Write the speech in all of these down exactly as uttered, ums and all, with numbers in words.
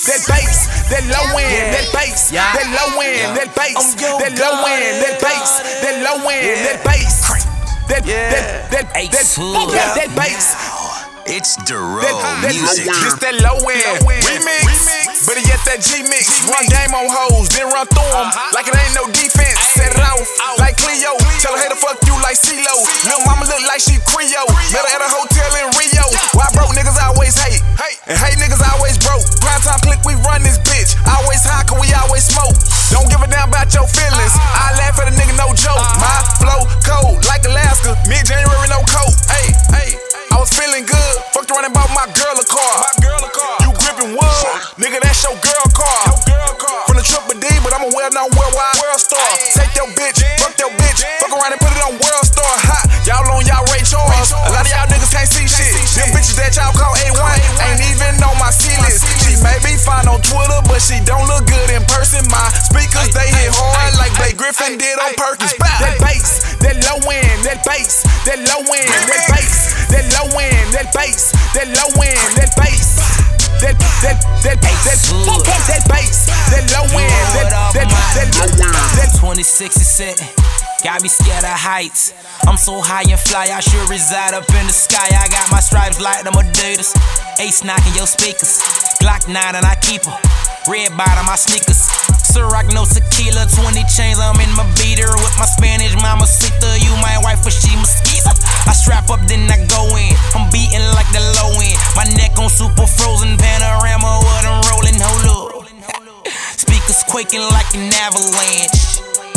that bass, that low end, that bass, that low end, that bass, that low end, that bass, that low end, that bass, that that that that that that bass. It's Duro music. This that low end remix, but yet that G mix. Run game on hoes, then run through them like it ain't no defense. Set it off like Cleo. Tell her hey to fuck you like CeeLo. Lil' mama look like she Creole. Met her at a hotel in Rio. Why broke niggas always hate, and hate niggas always broke. Prime time click, we run this bitch. Always high, cause we always smoke. Don't give a damn about your feelings. I laugh at a nigga, no joke. My flow cold like Alaska. Mid-January, no coat. Hey, hey. I was feeling good, fucked around and bought my girl a car. My girl a car. You gripping wood, nigga, that's your girl car. Your girl car. From the Triple D, but I'm a well-known worldwide world star. Take your bitch, fuck your bitch, fuck around and put it on World Star. Hot, y'all on y'all Ray Charles. A lot of y'all niggas can't see shit. Them bitches that y'all call A one ain't even on my C-list. She may be fine on Twitter, but she don't look good in person. My speakers, they hit hard like Blake Griffin did on Perkins. That bass, that low end, that bass, that low end, that bass, that low end, that bass, that low end, that bass, that that that that that that bass, that low end, that that that low end, that twenty-six is set. Got me scared of heights. I'm so high and fly, I should reside up in the sky. I got my stripes like them Adidas. Ace knocking your speakers. Glock nine and I keep her. Red bottom my sneakers. Ciroc no tequila, twenty chains, I'm in my beater with my Spanish mamacita. You my wife, but she mosquito. I strap up, then I go in. I'm beating like the low end. My neck on super frozen panorama, what I'm rolling, hold up. Speakers quaking like an avalanche.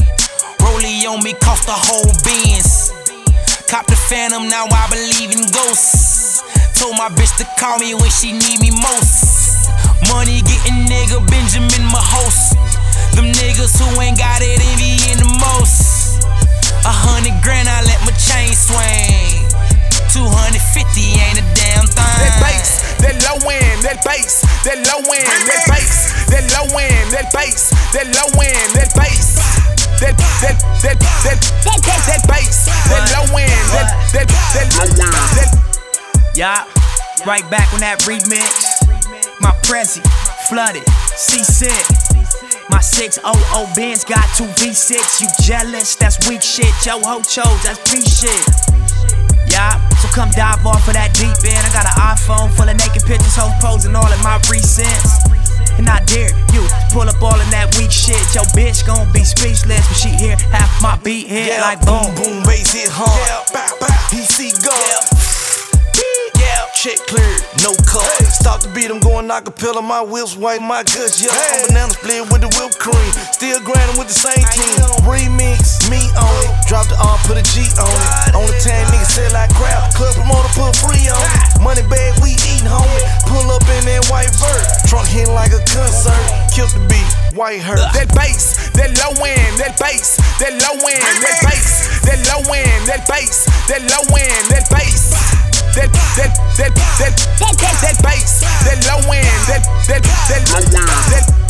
Rollie on me cost the whole Benz. Cop the Phantom, now I believe in ghosts. Told my bitch to call me when she need me most. Money getting nigga, Benjamin my host. Them niggas who ain't got it envying the most. A hundred grand, I let my chain swing. Two hundred fifty ain't a damn thing. That bass, that low end, that bass, that low end, that bass, that low end, that bass, that low end, that bass, that that that that that that bass, that low end, that that that low end. Yeah, right back on that remix. My Prezi, flooded, C-Sick. My six oh oh Benz got two V six. You jealous? That's weak shit. Yo ho chose, that's P shit. Yeah, so come dive off of that deep end. I got an iPhone full of naked pictures, hoes posing all in my recents. And I dare you to pull up all in that weak shit. Your bitch gon' be speechless when she hear half my beat hit yeah, like boom. Boom, boom, bass hit hard. Yeah, bow, bow. He see God. Yeah. Check clear, no cut. Hey. Stop the beat, I'm going acapella. My whips white, my guts, yeah. Hey. I'm banana split with the whipped cream. Still grinding with the same team. Remix, me on it. Drop the R, put a G on it. On the tan, niggas sell like crap. Club promoter, put free on it. Money bag, we eatin', homie. Pull up in that white vert. Trunk hitting like a concert. Kill the beat, white hurt. That bass, that low end, that bass, that low end, that bass, that low end, that bass, that low end, that bass. That that that that that that bass, that low end, that that that that